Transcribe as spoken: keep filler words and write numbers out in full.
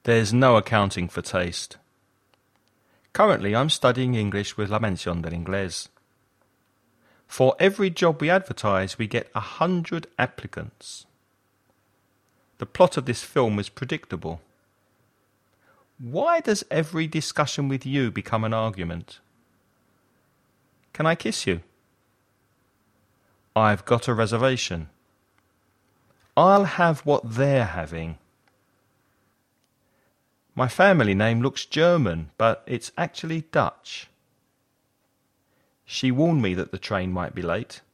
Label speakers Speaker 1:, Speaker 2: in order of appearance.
Speaker 1: There's no accounting for taste. Currently, I'm studying English with La Mención del Inglés. For every job we advertise, we get a hundred applicants. The plot of this film is predictable. Why does every discussion with you become an argument? Can I kiss you? I've got a reservation. I'll have what they're having. My family name looks German, but it's actually Dutch. She warned me that the train might be late.